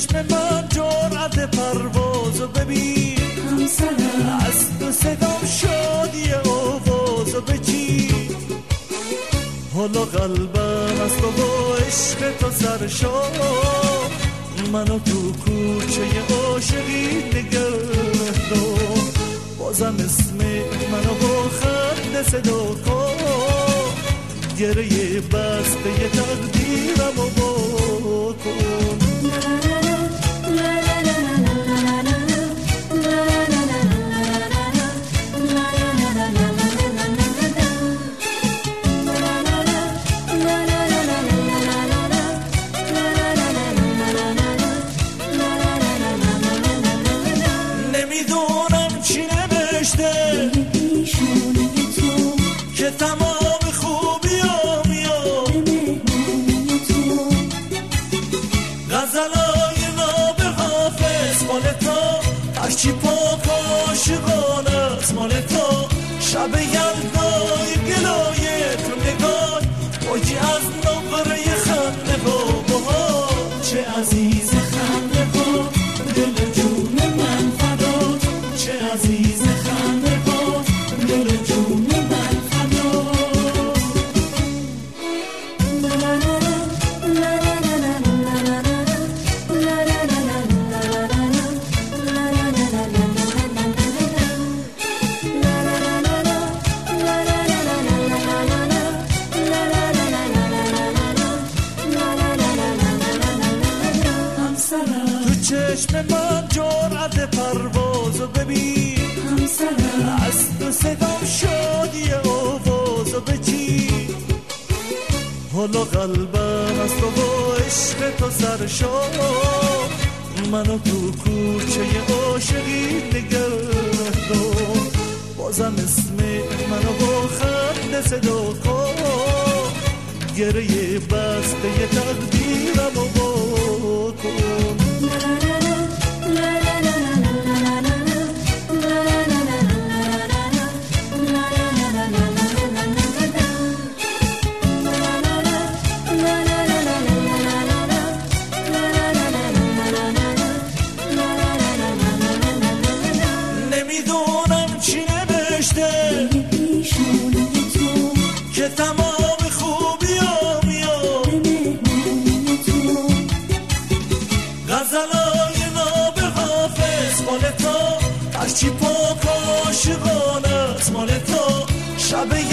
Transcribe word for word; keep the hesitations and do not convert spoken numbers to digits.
چشم من جرأت پروازو ببین همسرم، از تو صدام شادی آوازو بچین. حالا قلبم از تو با عشق تو سرشار، منو تو کوچه عاشقی نگه دار. بازم اسم منو با خنده صدا کن، گریه بسته تقدیرمو با کن. که تمام خوبیام میاد غزلای ناب حافظ مال تو، هرچی پاک و عاشقانه است مال تو. شب یلدای گلای تو نگاه باجی از نقره خنده با بها، چه عزیز خنده با دل جون من فدا، چه عزیز خنده با دل جون من فدا. تو چشم من جرأت پروازو ببین همسرم، از تو صدام شادی آوازو بچین. حالا قلبم از تو با عشق تو سرشار، منو تو کوچه عاشقی نگه دار. بازم اسم منو با خنده صدا کن، گریه بسته تقدیرمو با کن. نمیدونم چی نوشته که تمام خوبیام میاد غزلای ناب حافظ مال تو، هرچی پاک و عاشقانه است مال تو. شب